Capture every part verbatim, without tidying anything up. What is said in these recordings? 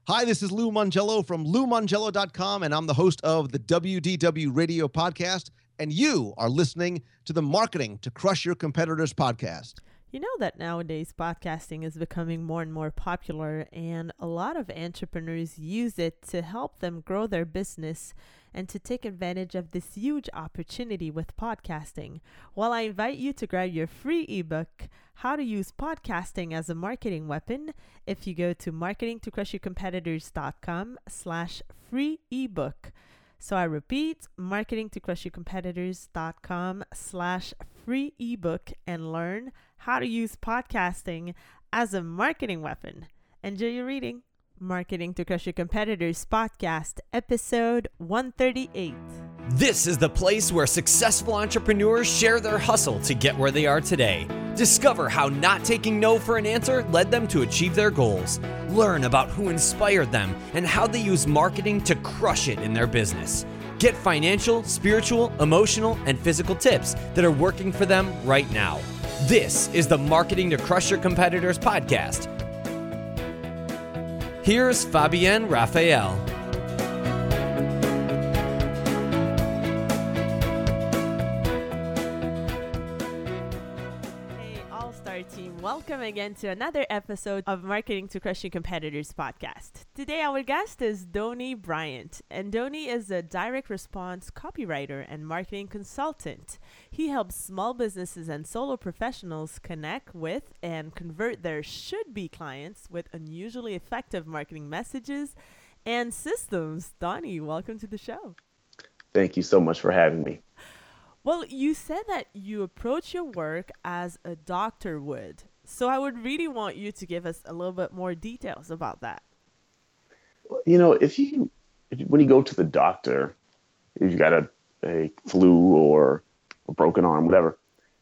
Hi, this is Lou Mongello from lou mongello dot com, and I'm the host of the W D W Radio Podcast, and you are listening to the Marketing to Crush Your Competitors podcast. You know that nowadays podcasting is becoming more and more popular, and a lot of entrepreneurs use it to help them grow their business and to take advantage of this huge opportunity with podcasting. Well, I invite you to grab your free ebook, How to Use Podcasting as a Marketing Weapon, if you go to marketing to crush your competitors dot com slash free ebook. So I repeat, marketing to crush your competitors dot com slash free ebook and learn how to use podcasting as a marketing weapon. Enjoy your reading. Marketing to Crush Your Competitors podcast, episode one thirty-eight. This is the place where successful entrepreneurs share their hustle to get where they are today. Discover how not taking no for an answer led them to achieve their goals. Learn about who inspired them and how they use marketing to crush it in their business. Get financial, spiritual, emotional, and physical tips that are working for them right now. This is the Marketing to Crush Your Competitors podcast. Here's Fabienne Raphael. Hey, All-Star Team. Welcome again to another episode of Marketing to Crush Your Competitors podcast. Today, our guest is Donnie Bryant, and Donnie is a direct response copywriter and marketing consultant. He helps small businesses and solo professionals connect with and convert their should-be clients with unusually effective marketing messages and systems. Donnie, welcome to the show. Thank you so much for having me. Well, you said that you approach your work as a doctor would. So I would really want you to give us a little bit more details about that. You know, if you, if, when you go to the doctor, if you got a, a flu or a broken arm, whatever,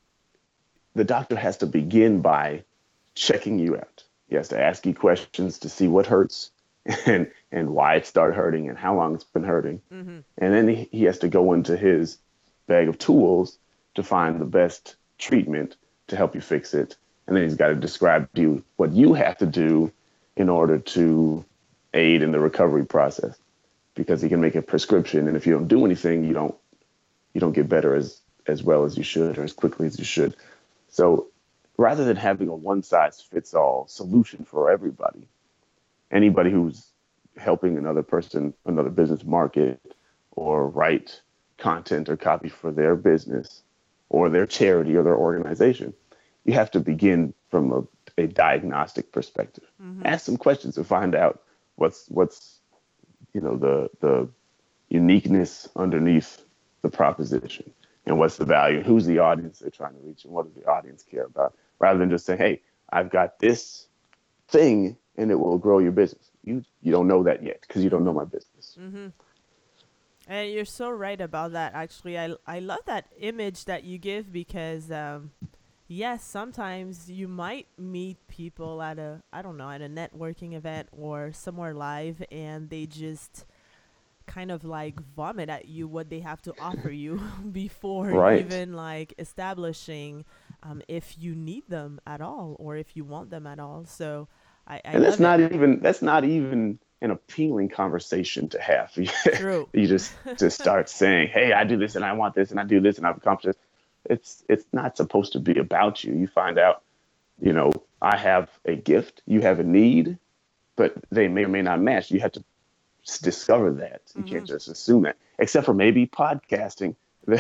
the doctor has to begin by checking you out. He has to ask you questions to see what hurts and, and why it started hurting and how long it's been hurting. Mm-hmm. And then he, he has to go into his bag of tools to find the best treatment to help you fix it. And then he's got to describe to you what you have to do in order to aid in the recovery process, because he can make a prescription. And if you don't do anything, you don't you don't get better as, as well as you should or as quickly as you should. So rather than having a one size fits all solution for everybody, anybody who's helping another person, another business market or write content or copy for their business or their charity or their organization, you have to begin from a, a diagnostic perspective. Mm-hmm. Ask some questions to find out what's what's you know the the uniqueness underneath the proposition and what's the value, who's the audience they're trying to reach, and what does the audience care about, rather than just say, hey, I've got this thing and it will grow your business. You you don't know that yet because you don't know my business. Mm-hmm. And you're so right about that. Actually, I I love that image that you give because, um, yes, sometimes you might meet people at a, I don't know, at a networking event or somewhere live, and they just kind of like vomit at you what they have to offer you before right. even like establishing um, if you need them at all or if you want them at all. So I, I and that's love not it. even that's not even an appealing conversation to have. True. You just just start saying, hey, I do this and I want this and I do this and I've accomplished this. It's it's not supposed to be about you. You find out, you know, I have a gift, you have a need, but they may or may not match. You have to s- discover that. You mm-hmm. can't just assume that, except for maybe podcasting.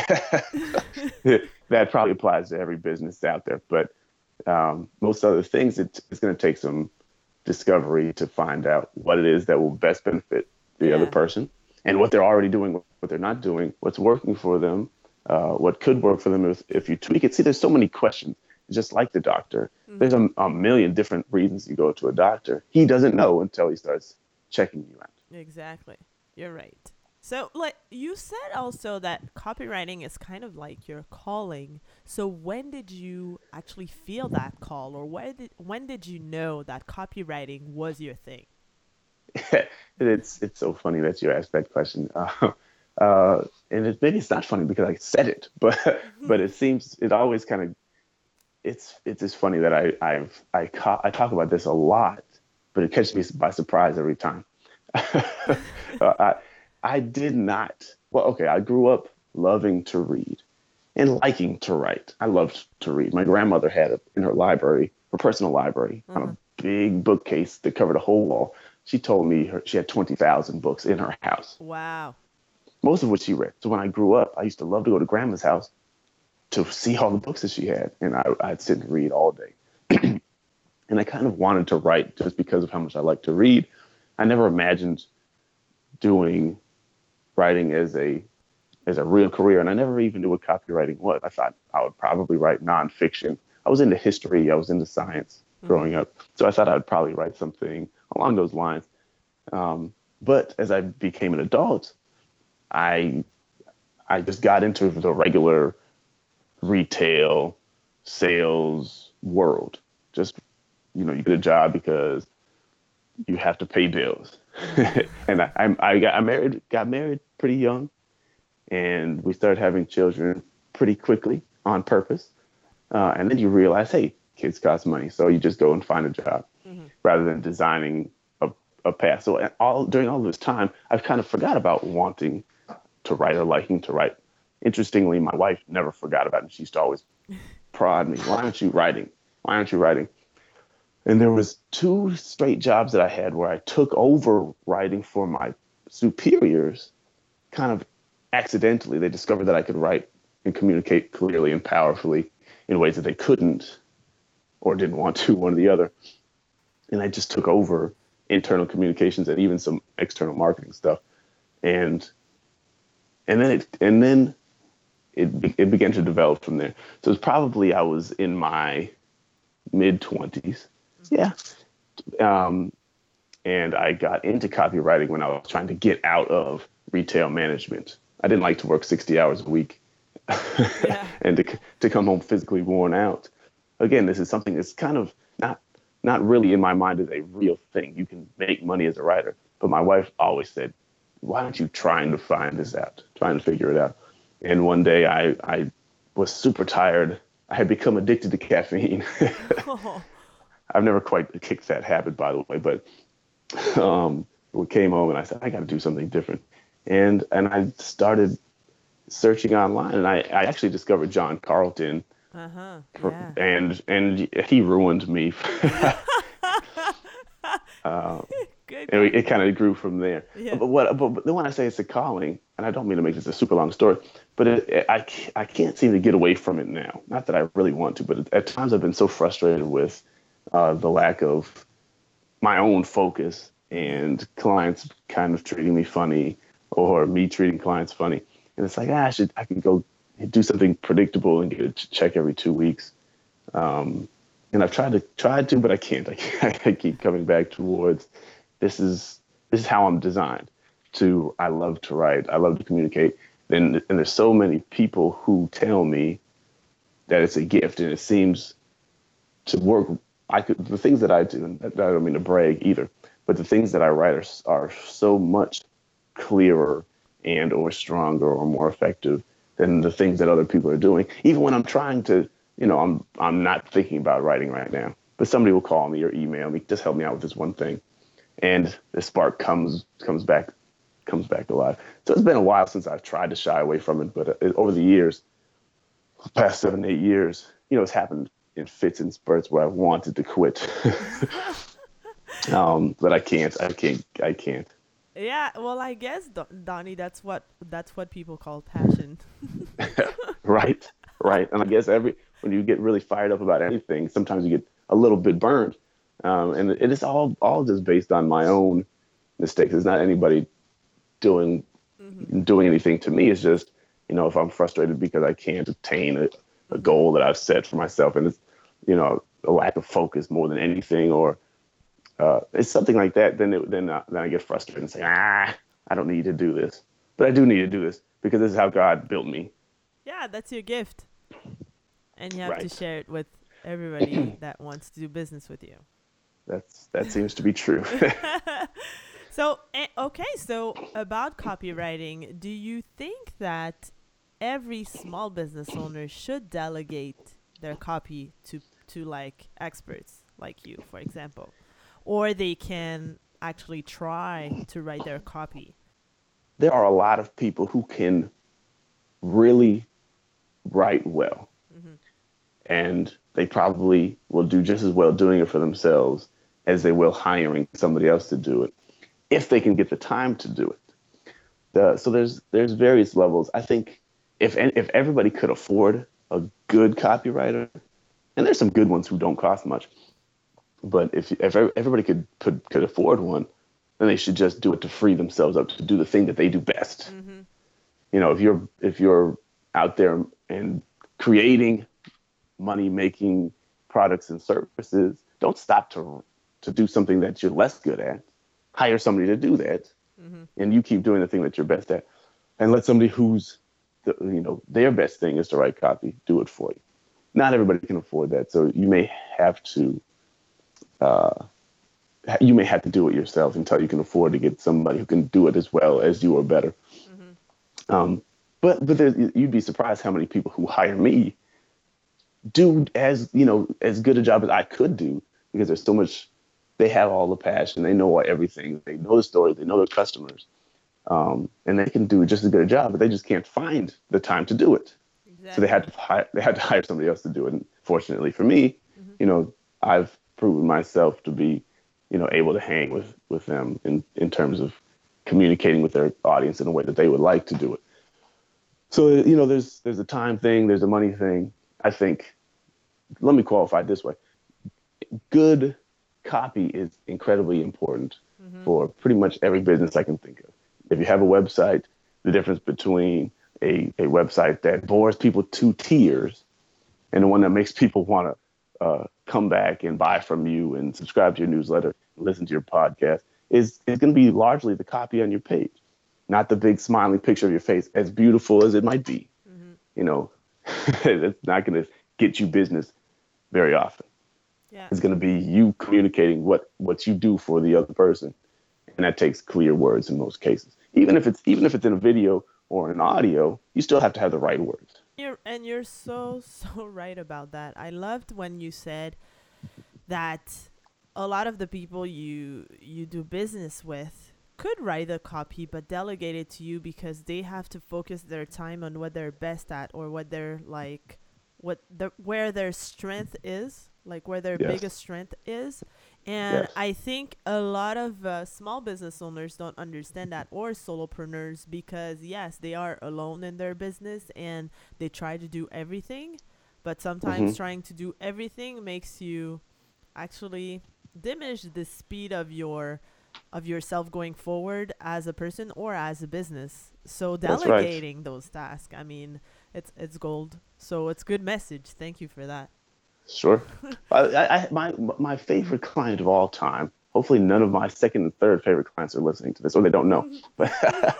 That probably applies to every business out there. But um, most other things, it, it's going to take some discovery to find out what it is that will best benefit the yeah. other person and what they're already doing, what they're not doing, what's working for them, uh, what could work for them if, if you tweak it. See, there's so many questions, just like the doctor. Mm-hmm. There's a, a million different reasons you go to a doctor. He doesn't know until he starts checking you out. Exactly. You're right. So, like you said also that copywriting is kind of like your calling. So when did you actually feel that call, or when did when did you know that copywriting was your thing? it's it's so funny that you asked that question. Uh, uh, and it, maybe it's not funny because I said it, but but it seems it always kind of it's it's just funny that I I've I ca- I talk about this a lot, but it catches me by surprise every time. uh, I I did not. Well, okay, I grew up loving to read and liking to write. I loved to read. My grandmother had a, in her library, her personal library, Mm-hmm. on a big bookcase that covered a whole wall. She told me her, she had twenty thousand books in her house, Wow. most of which she read. So when I grew up, I used to love to go to grandma's house to see all the books that she had. And I, I'd sit and read all day. And I kind of wanted to write just because of how much I like to read. I never imagined doing writing as a as a real career, and I never even knew what copywriting was. I thought I would probably write nonfiction. I was into history, I was into science growing up, so I thought I'd probably write something along those lines. Um, but as I became an adult, I I just got into the regular retail sales world. Just, you know, you get a job because you have to pay bills. And I, I, I got I married, got married pretty young, and we started having children pretty quickly on purpose. Uh, and then you realize, hey, kids cost money, so you just go and find a job mm-hmm. rather than designing a, a path. So all during all this time, I've kind of forgot about wanting to write or liking to write. Interestingly, my wife never forgot about it. And she used to always prod me, why aren't you writing? Why aren't you writing? And there was two straight jobs that I had where I took over writing for my superiors, kind of accidentally. They discovered that I could write and communicate clearly and powerfully in ways that they couldn't or didn't want to, one or the other. And I just took over internal communications and even some external marketing stuff. And and then it and then it it began to develop from there. So it's probably I was in my mid twenties. Yeah. Um, and I got into copywriting when I was trying to get out of retail management. I didn't like to work sixty hours a week yeah. and to to come home physically worn out. Again, this is something that's kind of not not really in my mind as a real thing. You can make money as a writer. But my wife always said, why aren't you trying to find this out, trying to figure it out? And one day I, I was super tired. I had become addicted to caffeine. oh. I've never quite kicked that habit, by the way, but um, we came home and I said, I got to do something different. And and I started searching online, and I, I actually discovered John Carlton. Uh-huh. For, yeah. And and he ruined me. uh, Good. And it kind of grew from there. Yeah. But what? But, but then when I say it's a calling, and I don't mean to make this a super long story, but it, it, I I can't seem to get away from it now. Not that I really want to, but at times I've been so frustrated with uh, the lack of my own focus and clients kind of treating me funny, or me treating clients funny, and it's like ah, I should I could go do something predictable and get a check every two weeks. Um, and I've tried to tried to, but I can't. I, I keep coming back towards. This is this is how I'm designed. To I love to write. I love to communicate. And, and there's so many people who tell me that it's a gift, and it seems to work. I could the things that I do. And I don't mean to brag either, but the things that I write are are so much clearer and or stronger or more effective than the things that other people are doing. Even when I'm trying to, you know, I'm I'm not thinking about writing right now, but somebody will call me or email me, just help me out with this one thing. And the spark comes comes back comes back alive. So it's been a while since I've tried to shy away from it, but it, over the years, the past seven, eight years, you know, it's happened in fits and spurts where I've wanted to quit, um, but I can't. I can't. I can't. Yeah, well, I guess Don- Donnie, that's what that's what people call passion. Right, right. And I guess every when you get really fired up about anything, sometimes you get a little bit burned. Um, and it is all, all just based on my own mistakes. It's not anybody doing mm-hmm. doing anything to me. It's just, you know, if I'm frustrated because I can't attain a, a goal that I've set for myself, and it's, you know, a lack of focus more than anything, or uh, it's something like that, then it, then uh, then I get frustrated and say, ah, I don't need to do this, but I do need to do this because this is how God built me. Yeah, that's your gift, and you have right. to share it with everybody that wants to do business with you. That's that seems to be true. So, okay, so about copywriting, do you think that every small business owner should delegate their copy to, to like experts like you, for example? Or they can actually try to write their copy? There are a lot of people who can really write well. Mm-hmm. And they probably will do just as well doing it for themselves as they will hiring somebody else to do it, if they can get the time to do it. The, so there's there's various levels. I think if if everybody could afford a good copywriter, and there's some good ones who don't cost much, but if if everybody could could, could afford one, then they should just do it to free themselves up to do the thing that they do best. Mm-hmm. You know, if you're if you're out there and creating money-making products and services, don't stop to to do something that you're less good at. Hire somebody to do that, mm-hmm. and you keep doing the thing that you're best at, and let somebody who's, the, you know, their best thing is to write copy do it for you. Not everybody can afford that, so you may have to, uh, you may have to do it yourself until you can afford to get somebody who can do it as well as you or better. Mm-hmm. Um, but but there, you'd be surprised how many people who hire me do as you know as good a job as I could do, because there's so much. They have all the passion. They know everything. They know the story. They know their customers. Um, and they can do just as good a job, but they just can't find the time to do it. Exactly. So they had to hire, they had to hire somebody else to do it. And fortunately for me, mm-hmm. you know, I've proven myself to be, you know, able to hang with, with them in, in terms of communicating with their audience in a way that they would like to do it. So, you know, there's, there's a time thing. There's a money thing. I think, let me qualify it this way. Good copy is incredibly important mm-hmm. for pretty much every business I can think of. If you have a website, the difference between a, a website that bores people to tears and the one that makes people want to uh, come back and buy from you and subscribe to your newsletter, and listen to your podcast, is, is going to be largely the copy on your page, not the big smiling picture of your face, as beautiful as it might be. Mm-hmm. You know, it's not going to get you business very often. Yeah. It's going to be you communicating what, what you do for the other person, and that takes clear words in most cases. Even if it's even if it's in a video or an audio, you still have to have the right words. You're, and you're so so right about that. I loved when you said that a lot of the people you you do business with could write a copy, but delegate it to you because they have to focus their time on what they're best at, or what they're like, what the where their strength is. Like where their yes. biggest strength is. And yes. I think a lot of uh, small business owners don't understand that, or solopreneurs, because yes, they are alone in their business and they try to do everything, but sometimes mm-hmm. trying to do everything makes you actually diminish the speed of your of yourself going forward as a person or as a business. So delegating right. those tasks, I mean, it's it's gold. So it's good message. Thank you for that. Sure. I, I, my my favorite client of all time, hopefully none of my second and third favorite clients are listening to this, or they don't know, but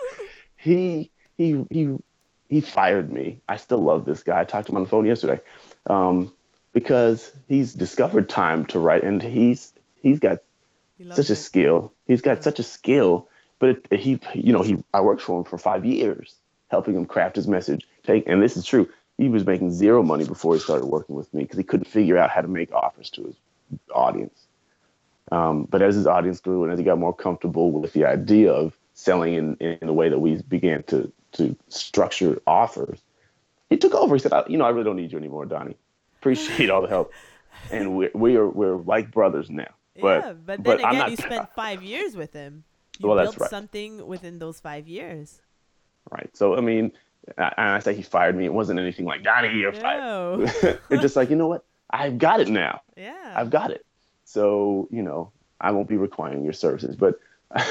he he he he fired me. I still love this guy. I talked to him on the phone yesterday um, because he's discovered time to write, and he's he's got he such a it. skill. He's got yeah. such a skill, but it, he you know he I worked for him for five years, helping him craft his message. Take and this is true. He was making zero money before he started working with me because he couldn't figure out how to make offers to his audience. Um, but as his audience grew and as he got more comfortable with the idea of selling in, in the way that we began to to structure offers, he took over. He said, I, you know, I really don't need you anymore, Donnie. Appreciate all the help. And we're, we are, we're like brothers now. But, yeah, but then but again, not, you spent five years with him. You well, built that's right. something within those five years. Right. So, I mean, and I say he fired me. It wasn't anything like, Donnie, you're no. fired. It's just like, you know what? I've got it now. Yeah. I've got it. So, you know, I won't be requiring your services. But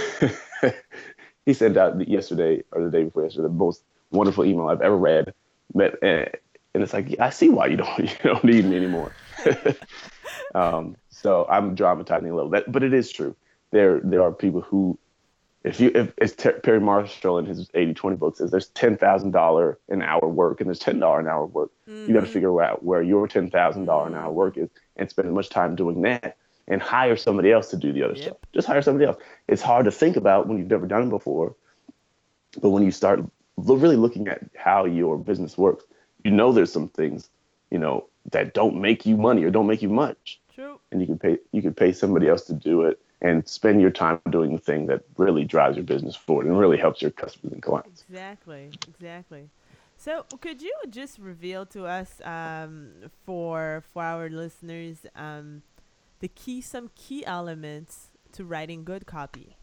he sent out yesterday or the day before yesterday the most wonderful email I've ever read. But, and it's like, I see why you don't you don't need me anymore. um, so I'm dramatizing a little bit, but it is true. There there are people who, If you, if it's Ter- Perry Marshall in his eighty twenty book says there's ten thousand dollars an hour work and there's ten dollars an hour work. Mm-hmm. You got to figure out where your ten thousand dollars an hour work is and spend as much time doing that and hire somebody else to do the other yep. stuff. Just hire somebody else. It's hard to think about when you've never done it before. But when you start lo- really looking at how your business works, you know there's some things, you know, that don't make you money or don't make you much. True. And you can pay you can pay somebody else to do it. and spend your time doing the thing that really drives your business forward and really helps your customers and clients. Exactly, exactly. So, could you just reveal to us, um, for for our listeners, um, the key some key elements to writing good copy?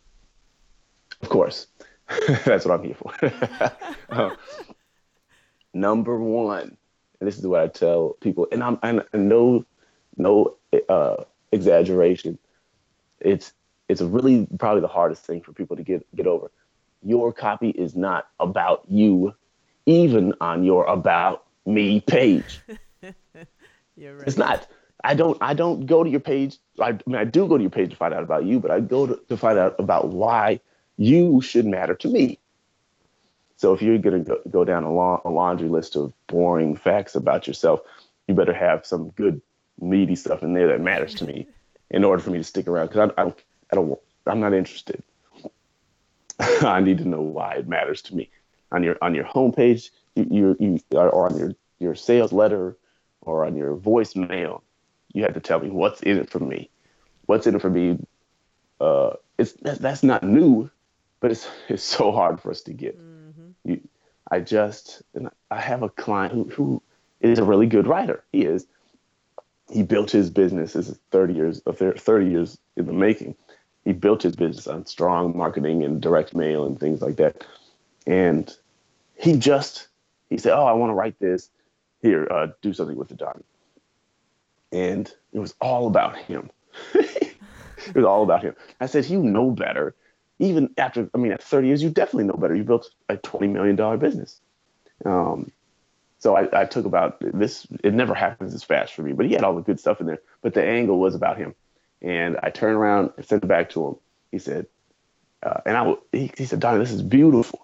Of course, that's what I'm here for. uh, number one, and this is what I tell people, and I'm and no no uh, exaggeration. It's it's really probably the hardest thing for people to get get over. Your copy is not about you, even on your about me page. You're right. It's not. I don't I don't go to your page. I, I mean, I do go to your page to find out about you, but I go to, to find out about why you should matter to me. So if you're going to go, go down a, la- a laundry list of boring facts about yourself, you better have some good meaty stuff in there that matters to me in order for me to stick around. Because I, I, I don't, I'm not interested. I need to know why it matters to me. On your on your homepage, you you, you or on your, your sales letter, or on your voicemail, you have to tell me what's in it for me. What's in it for me? Uh, it's that's, that's not new, but it's it's so hard for us to get. Mm-hmm. You, I just and I have a client who who is a really good writer. He is. He built his business. This is thirty years thirty years in the making. He built his business on strong marketing and direct mail and things like that. And he just, he said, oh, I want to write this. Here, uh, do something with the Donnie. And it was all about him. It was all about him. I said, you know better. Even after, I mean, at thirty years, you definitely know better. You built a twenty million dollars business. Um, so I, I took about this. It never happens as fast for me, but he had all the good stuff in there. But the angle was about him. And I turned around and sent it back to him. He said, uh, and I, he, he said, Donnie, this is beautiful.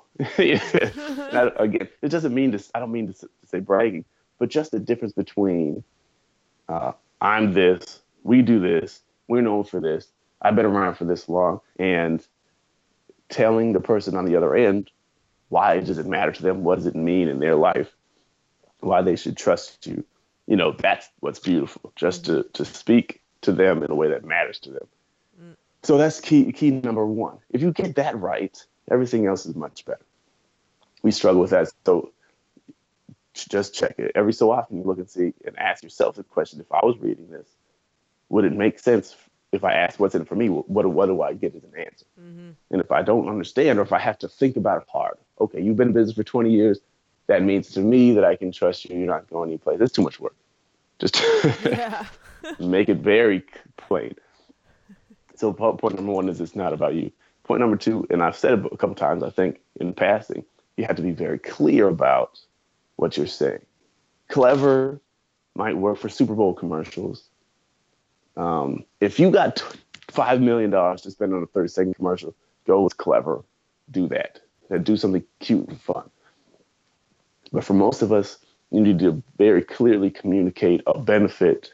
I, again, it doesn't mean to, I don't mean to, to say bragging, but just the difference between uh, I'm this, we do this, we're known for this, I've been around for this long, and telling the person on the other end, why does it matter to them? What does it mean in their life? Why they should trust you? You know, that's what's beautiful, just mm-hmm. to, to speak to them in a way that matters to them. Mm. So that's key, key number one. If you get that right, everything else is much better. We struggle with that. So just check it. Every so often you look and see and ask yourself the question, if I was reading this, would it make sense if I ask what's in it for me? What, what do I get as an answer? Mm-hmm. And if I don't understand, or if I have to think about it hard, okay, you've been in business for twenty years. That means to me that I can trust you. You're not going anyplace. It's too much work. Just make it very plain. So point number one is it's not about you. Point number two, and I've said it a couple times, I think, in passing, you have to be very clear about what you're saying. Clever might work for Super Bowl commercials. Um, if you got five million dollars to spend on a thirty second commercial, go with clever. Do that. And do something cute and fun. But for most of us, you need to very clearly communicate a benefit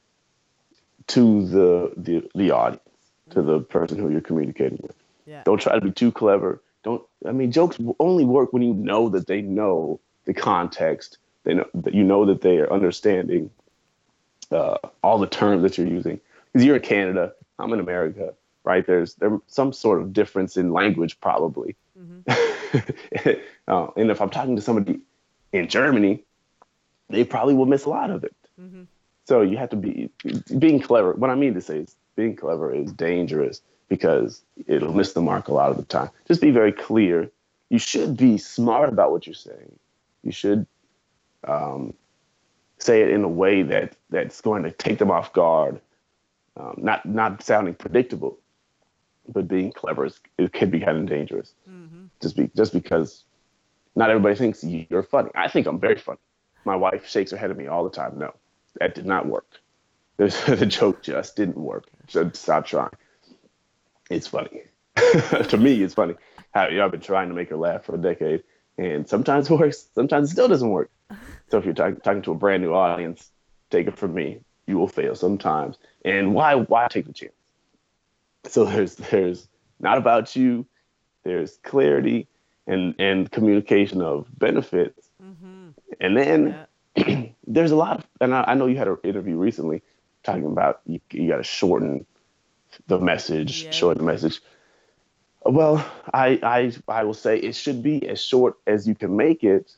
to the the, the audience, to the person who you're communicating with. Yeah. Don't try to be too clever. Don't. I mean, jokes only work when you know that they know the context. They know that you know that they are understanding uh, all the terms that you're using. Because you're in Canada, I'm in America, right? There's there's some sort of difference in language, probably. Mm-hmm. uh, and if I'm talking to somebody in Germany, they probably will miss a lot of it. Mm-hmm. So you have to be being clever. What I mean to say is being clever is dangerous because it'll miss the mark a lot of the time. Just be very clear. You should be smart about what you're saying. You should um, say it in a way that that's going to take them off guard. Um, not not sounding predictable, but being clever is, it can be kind of dangerous. Mm-hmm. Just be just because not everybody thinks you're funny. I think I'm very funny. My wife shakes her head at me all the time. No, that did not work. The joke just didn't work. So stop trying. It's funny. To me, it's funny. How, you know, I've been trying to make her laugh for a decade, and sometimes it works. Sometimes it still doesn't work. So if you're talk- talking to a brand new audience, take it from me. You will fail sometimes. And why why take the chance? So there's there's not about you. There's clarity and, and communication of benefits. Mm-hmm. And then yeah. There's a lot of, and I, I know you had an interview recently talking about you, you got to shorten the message, Yeah. showing the message. Well, I, I I will say it should be as short as you can make it,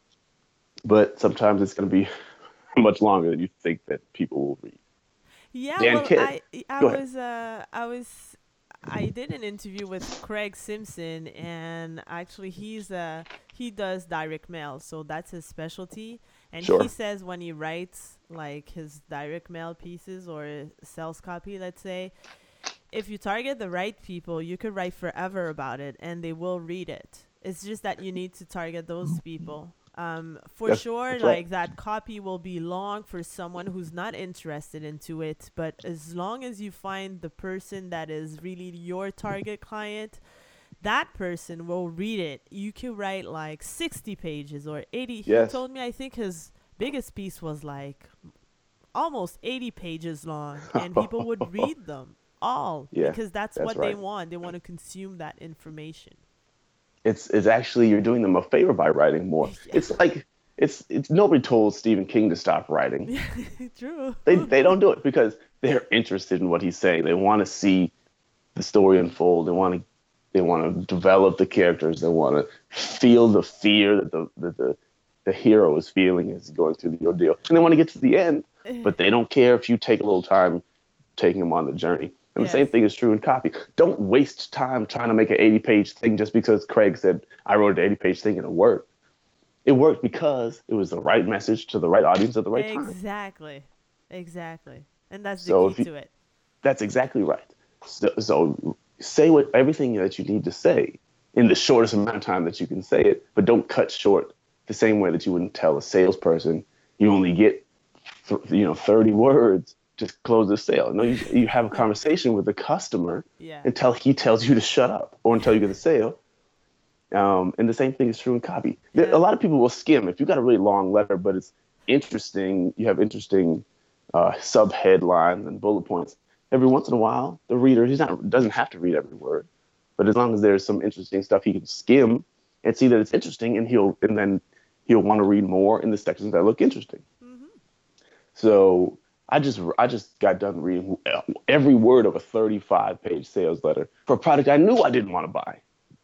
but sometimes it's going to be much longer than you think that people will read. Yeah, Dan well, Kidd, I I go ahead. was uh I was I did an interview with Craig Simpson, and actually he's uh he does direct mail, so that's his specialty. And Sure. he says when he writes like his direct mail pieces or sales copy, let's say, if you target the right people, you could write forever about it, and they will read it. It's just that you need to target those people. Um, for That's- sure, that's right. like that copy will be long for someone who's not interested into it. But as long as you find the person that is really your target client, that person will read it. You can write like sixty pages or eighty. Yes. He told me I think his biggest piece was like almost eighty pages long, and people would read them all Yeah, because that's, that's what they right. want. They want to consume that information. It's it's actually you're doing them a favor by writing more. Yeah. It's like it's it's nobody told Stephen King to stop writing. True. They they don't do it because they're interested in what he's saying. They want to see the story unfold. They want to they want to develop the characters. They want to feel the fear that the that the the hero is feeling as he's going through the ordeal, and they want to get to the end. But they don't care if you take a little time taking them on the journey. And Yes. the same thing is true in copy. Don't waste time trying to make an eighty-page thing just because Craig said, I wrote an eighty-page thing and it worked. It worked because it was the right message to the right audience at the right time. Exactly. Exactly. And that's the So key if you- to it. That's exactly right. So, so say what everything that you need to say in the shortest amount of time that you can say it, but don't cut short the same way that you wouldn't tell a salesperson you only get th- you know thirty words to close the sale. No, you, you have a conversation with the customer Yeah. until he tells you to shut up or until you get the sale. Um, and the same thing is true in copy. There- Yeah. A lot of people will skim. If you got a really long letter, but it's interesting, you have interesting uh, sub headlines and bullet points. Every once in a while, the reader he's not doesn't have to read every word, but as long as there's some interesting stuff, he can skim and see that it's interesting, and he'll and then he'll want to read more in the sections that look interesting. Mm-hmm. So I just I just got done reading every word of a thirty-five page sales letter for a product I knew I didn't want to buy.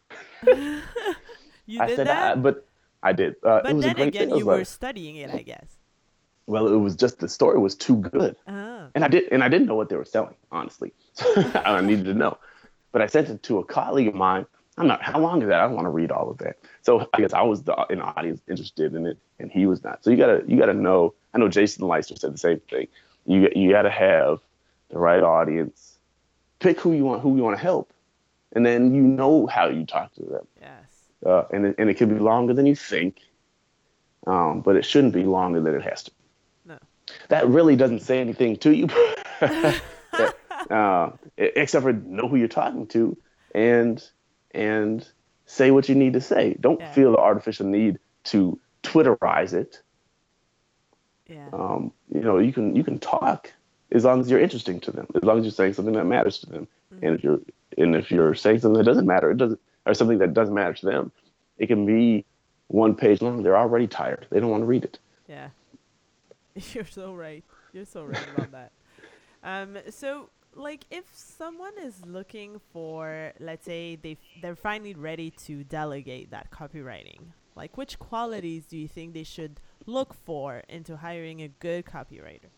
You I did said, that? I, but I did. Uh, it but was a then great again, sales you were letter. studying it, I guess. Well, it was just the story was too good, Ah. and I did and I didn't know what they were selling, honestly. I needed to know, but I sent it to a colleague of mine. I'm not. How long is that? I don't want to read all of that. So I guess I was the in the audience interested in it, and he was not. So you gotta you gotta know. I know Jason Leister said the same thing. You you gotta have the right audience. Pick who you want who you want to help, and then you know how you talk to them. Yes. Uh, and it, and it can be longer than you think, um, but it shouldn't be longer than it has to. No. That really doesn't say anything to you, that, uh, except for know who you're talking to and and say what you need to say. Don't Yeah. feel the artificial need to Twitterize it. Yeah. Um, you know, you can you can talk as long as you're interesting to them, as long as you're saying something that matters to them. Mm-hmm. And if you're and if you're saying something that doesn't matter, it doesn't or something that doesn't matter to them, it can be one page long. They're already tired. They don't want to read it. Yeah. You're so right. You're so right about that. Um, so, like, if someone is looking for, let's say, they they're finally ready to delegate that copywriting, like, which qualities do you think they should look for into hiring a good copywriter?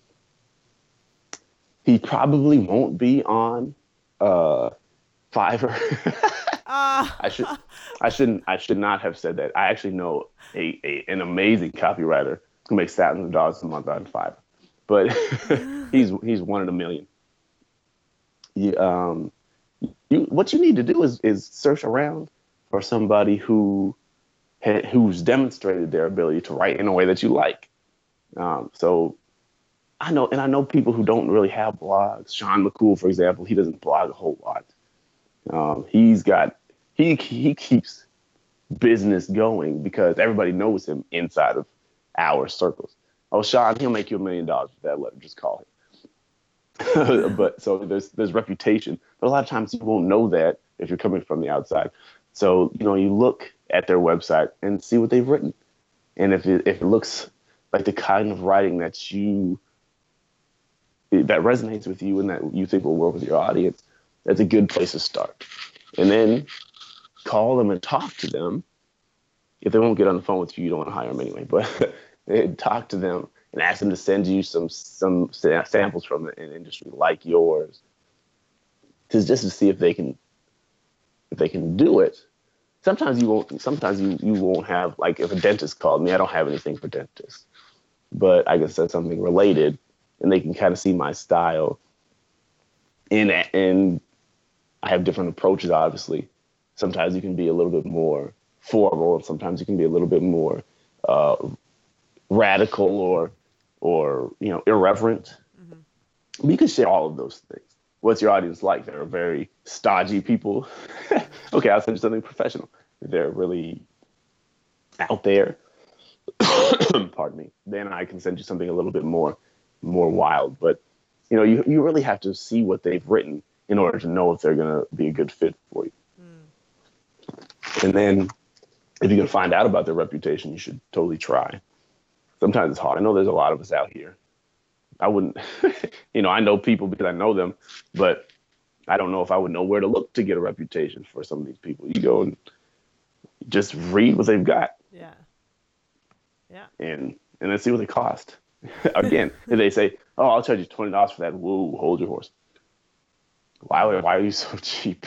He probably won't be on uh, Fiverr. Ah. I should, I shouldn't, I should not have said that. I actually know a, a an amazing copywriter who makes thousands of dollars a month on Fiverr, but he's he's one in a million. You, um, you, what you need to do is is search around for somebody who ha, who's demonstrated their ability to write in a way that you like. Um, so I know, and I know people who don't really have blogs. Sean McCool, for example, he doesn't blog a whole lot. Um, he's got he he keeps business going because everybody knows him inside of our circles. Oh, Sean, he'll make you a million dollars with that letter. Just call him. But so there's there's reputation, but a lot of times you won't know that if you're coming from the outside. So you know you look at their website and see what they've written, and if it, if it looks like the kind of writing that you that resonates with you and that you think will work with your audience, That's a good place to start. And then call them and talk to them. If they won't get on the phone with you, you don't want to hire them anyway. But talk to them and ask them to send you some some samples from an industry like yours, to just to see if they can if they can do it. Sometimes you won't. Sometimes you, you won't have, like, if a dentist called me, I don't have anything for dentists, but I can say something related, and they can kind of see my style. And and I have different approaches, obviously. Sometimes you can be a little bit more formal, and sometimes you can be a little bit more uh, radical or or you know irreverent. Mm-hmm. You can share all of those things. What's your audience like? They're very stodgy people. Okay, I'll send you something professional. They're really out there. Pardon me. Then I can send you something a little bit more, more wild. But you know, you you really have to see what they've written in order to know if they're gonna be a good fit for you. Mm. And then, if you can find out about their reputation, you should totally try. Sometimes it's hard. I know there's a lot of us out here. I wouldn't, you know, I know people because I know them, but I don't know if I would know where to look to get a reputation for some of these people. You go and just read what they've got. Yeah. Yeah. And and then see what they cost. Again, if they say, oh, I'll charge you twenty dollars for that. Whoa, hold your horse. Why, why are you so cheap?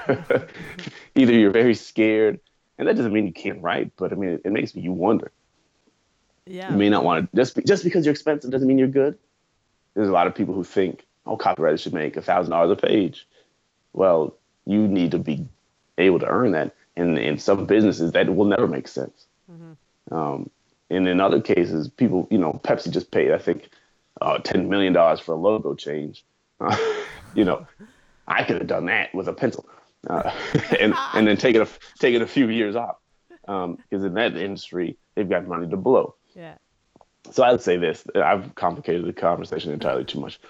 Either you're very scared, and that doesn't mean you can't write, but I mean, it, it makes you wonder. Yeah. You may not want to, just, just because you're expensive doesn't mean you're good. There's a lot of people who think, oh, copywriters should make one thousand dollars a page. Well, you need to be able to earn that. And in some businesses, that will never make sense. Mm-hmm. Um, and in other cases, people, you know, Pepsi just paid, I think, uh, ten million dollars for a logo change. Uh, you know, I could have done that with a pencil uh, and, and then taken a, taken a few years off. Um, because in that industry, they've got money to blow. Yeah. So I would say this. I've complicated the conversation entirely too much.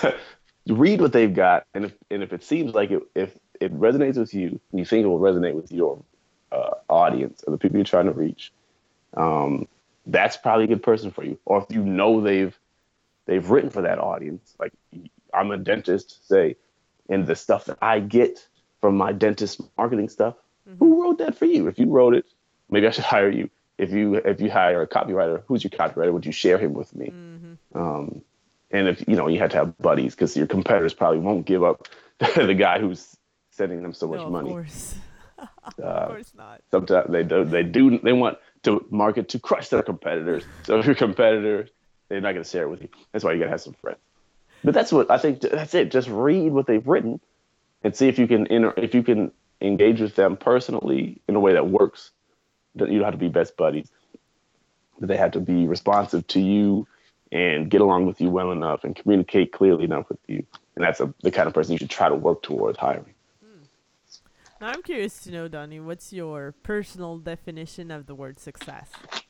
Read what they've got, and if and if it seems like it, if it resonates with you, and you think it will resonate with your uh, audience or the people you're trying to reach, um, that's probably a good person for you. Or if you know they've they've written for that audience, like I'm a dentist, say, and the stuff that I get from my dentist marketing stuff, mm-hmm. Who wrote that for you? If you wrote it, maybe I should hire you. If you if you hire a copywriter, who's your copywriter? Would you share him with me? Mm-hmm. Um, and if you know, you have to have buddies because your competitors probably won't give up the guy who's sending them so much no, money. Of course, uh, of course not. Sometimes they do. They do. They want to market to crush their competitors. So if your competitor, they're not going to share it with you. That's why you got to have some friends. But that's what I think. That's it. Just read what they've written and see if you can inter- if you can engage with them personally in a way that works. You don't have to be best buddies, but they have to be responsive to you and get along with you well enough and communicate clearly enough with you. And that's a, the kind of person you should try to work towards hiring. Hmm. Now, I'm curious to know, Donnie, what's your personal definition of the word success?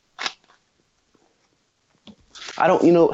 I don't, you know,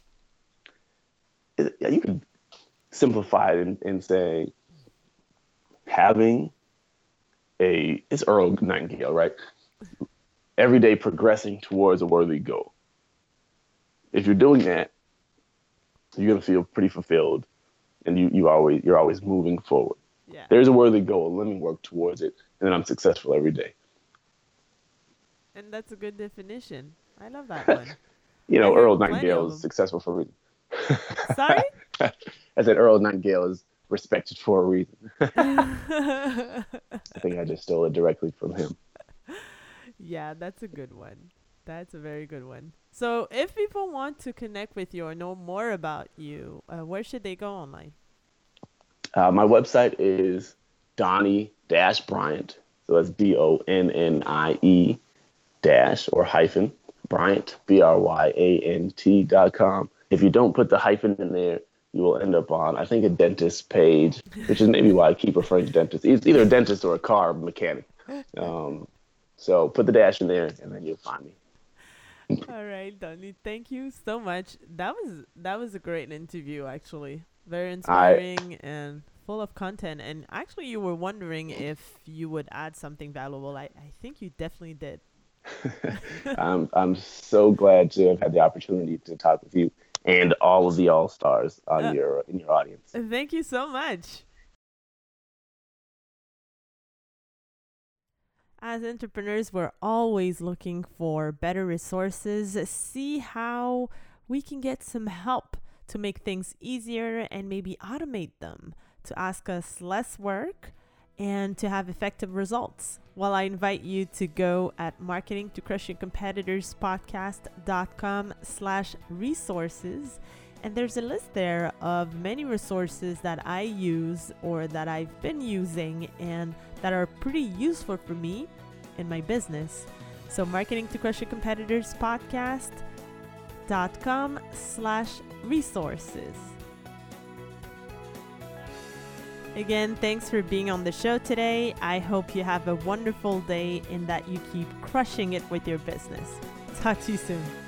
it, you could simplify it and, and say having a, it's Earl Nightingale, right? Every day progressing towards a worthy goal. If you're doing that, you're gonna feel pretty fulfilled, and you you always you're always moving forward. Yeah. There's a worthy goal. Let me work towards it, and then I'm successful every day. And that's a good definition. I love that one. You know, I Earl Nightingale is successful for a reason. Sorry? I said Earl Nightingale is respected for a reason. I think I just stole it directly from him. Yeah, that's a good one. That's a very good one. So if people want to connect with you or know more about you, uh, where should they go online? Uh, my website is Donnie Bryant. So that's D O N N I E dash or hyphen Bryant, B R Y A N T dot com. If you don't put the hyphen in there, you will end up on, I think, a dentist page, which is maybe why I keep referring to dentist. It's either a dentist or a car mechanic. Um, So put the dash in there, and then you'll find me. All right, Donnie. Thank you so much. That was that was a great interview, actually. Very inspiring I, and full of content. And actually, you were wondering if you would add something valuable. I, I think you definitely did. I'm I'm so glad to have had the opportunity to talk with you and all of the all stars on uh, your in your audience. Thank you so much. As entrepreneurs, we're always looking for better resources, see how we can get some help to make things easier and maybe automate them to ask us less work and to have effective results. Well, I invite you to go at marketing to crush your competitors podcast.com slash resources. And there's a list there of many resources that I use or that I've been using and that are pretty useful for me in my business. So marketing to crush your competitors podcast.com slash resources. Again, thanks for being on the show today. I hope you have a wonderful day and that you keep crushing it with your business. Talk to you soon.